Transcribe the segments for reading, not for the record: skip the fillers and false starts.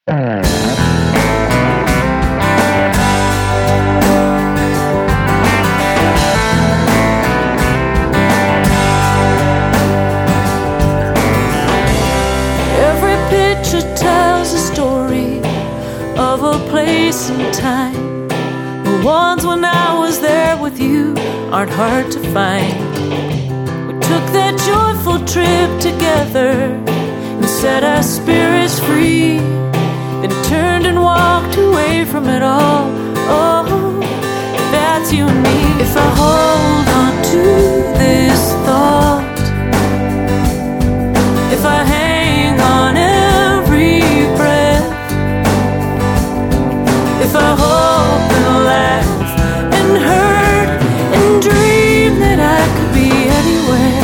Every picture tells a story of a place and time. The ones when I was there with you aren't hard to find. We took that joyful trip together and set our spirits free, then turned and walked away from it all. Oh, that's you and me. If I hold on to this thought, if I hang on every breath, if I hope and laugh and hurt and dream that I could be anywhere,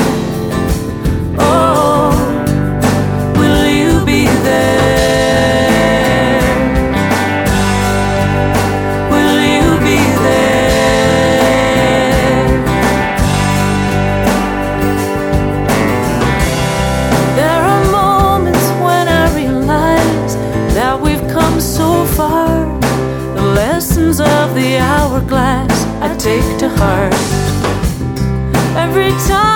oh, will you be there? Will you be there? There are moments when I realize that we've come so far. The lessons of the hourglass I take to heart. Every time